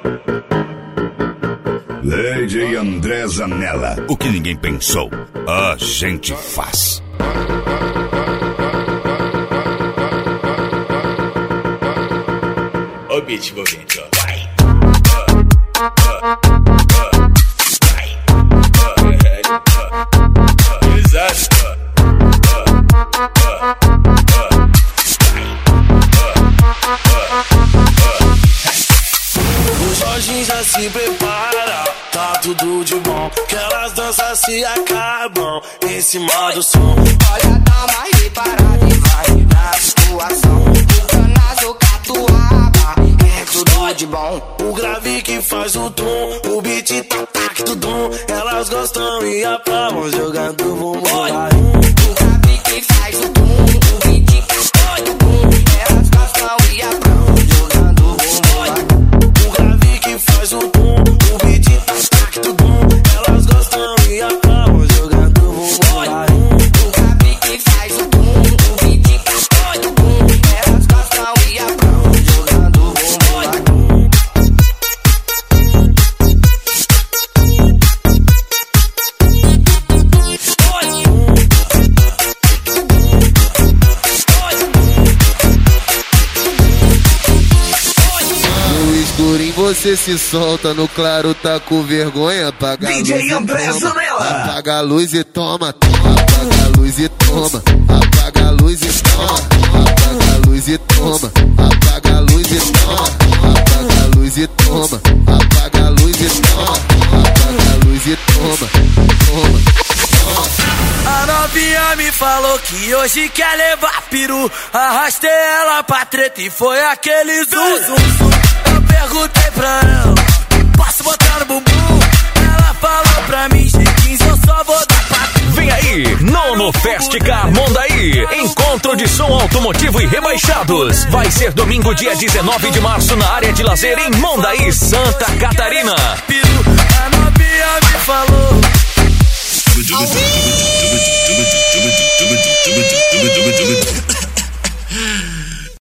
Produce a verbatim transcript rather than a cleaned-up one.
D J André Zanella. O que ninguém pensou, a gente faz. Ó o beat envolvente, ó. Vai. Vai. Exato. O Jorginho já se prepara, tá tudo de bom, que elas danças se acabam em cima do som. Olha, dá uma reparada e vai na situação. O canazo catuaba, é tudo de bom. O grave que faz o tom, o beat tá tac tudum. Elas gostam e aplaudem jogando bumbum. O grave que faz o tom, o beat tá tudum. Elas gostam e aplaudem jogando bumbum. O grave que faz o tom, o beat tá tac tudum. Elas gostam e aplaudem jogando bumbum. O grave que faz o tom, o beat tá tudum. Elas gostam e aplaudem jogando bumbum. No escurinho você se solta, no claro tá com vergonha. Apaga a luz D J e André toma. Zanella. Apaga a luz e toma, toma. Apaga a luz e toma. Apaga a luz e toma. Apaga a luz e toma. Apaga a luz e toma. Apaga a luz e toma. Apaga a luz e toma. Apaga a luz e toma. Toma. A novinha me falou que hoje quer levar peru. Arrastei ela pra treta e foi aquele zum, zum, zum. Eu perguntei pra ela, posso botar no bumbum? Ela falou pra mim, jeitins, eu só vou dar pra tu. Vem aí, Nono Fest Car Mondaí. Encontro de som automotivo e rebaixados. Vai ser domingo, dia dezenove de março, na área de lazer em Mondaí, Santa Catarina. Peru, a novinha me falou.